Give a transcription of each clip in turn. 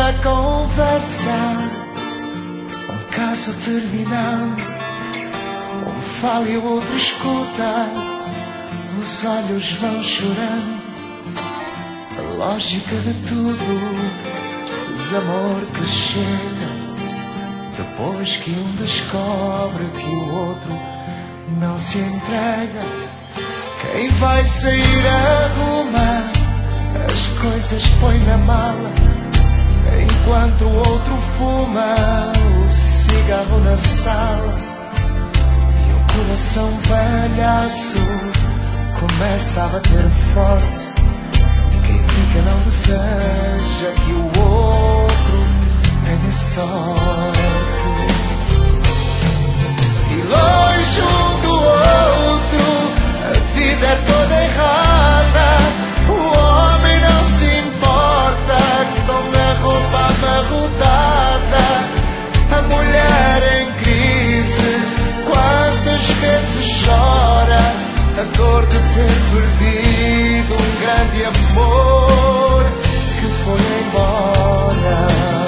a conversa, um caso terminado, um fala e o outro escuta, os olhos vão chorando. A lógica de tudo, desamor que chega depois que um descobre que o outro não se entrega. Quem vai sair arruma, as coisas põe na mala, enquanto o outro fuma o cigarro na sala. E o coração palhaço começa a bater forte. Quem fica não deseja que o outro tenha sorte. E longe um do outro, a vida é toda errada. O homem não se importa com a roupa amarrotada. A mulher em crise, quantas vezes chora a dor de ter perdido um grande amor que foi embora.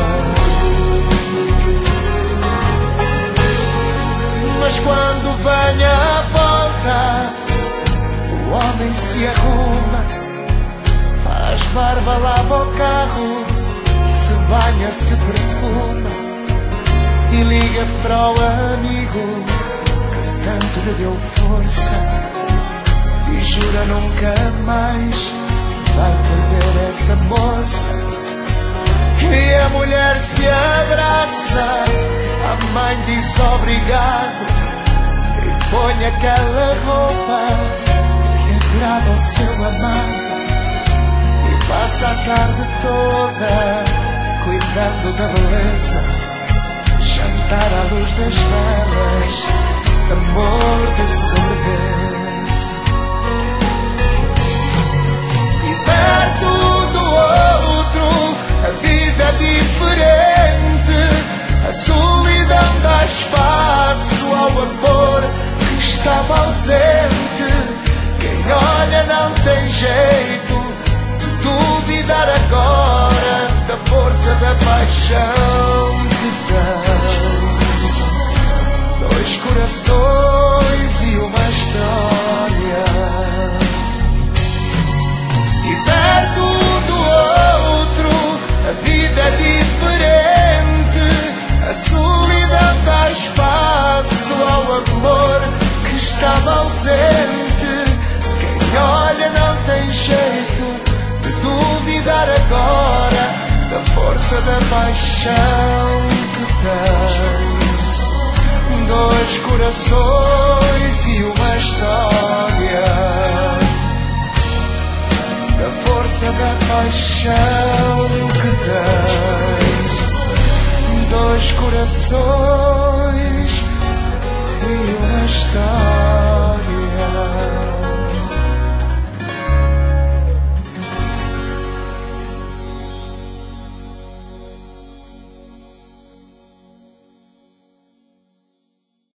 Mas quando vem a volta, o homem se arruma, faz barba, lava o carro, se banha, se perfuma e liga para o amigo que tanto lhe deu força e jura nunca mais vai perder essa moça. E a mulher se abraça, a mãe diz obrigado e põe aquela roupa que agrada ao seu amado e passa a tarde toda cuidando da beleza. Jantar à luz das velas, amor de sobremesa. E perto do outro a vida é diferente. A solidão dá espaço ao amor que estava ausente. Quem olha não tem jeito de duvidar agora da força da paixão que tem. Dois corações e uma história. E perto do outro a vida é diferente. A solidão dá espaço ao amor que estava ausente. Quem olha não tem jeito de duvidar agora da força da paixão que tem. Dois corações e uma história, da força da paixão que tem. Dois corações e uma história.